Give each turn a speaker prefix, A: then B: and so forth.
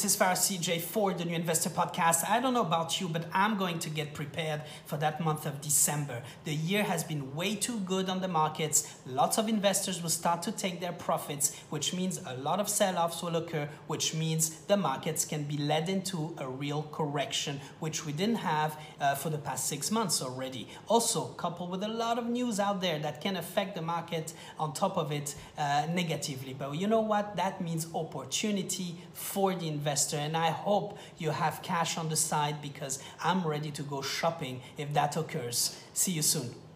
A: This is Farah CJ for the New Investor Podcast. I don't know about you, but I'm going to get prepared for that month of December. The year has been way too good on the markets. Lots of investors will start to take their profits, which means a lot of sell-offs will occur, which means the markets can be led into a real correction, which we didn't have for the past 6 months already. Also, coupled with a lot of news out there that can affect the market on top of it negatively. But you know what? That means opportunity for the investor. And I hope you have cash on the side because I'm ready to go shopping if that occurs. See you soon.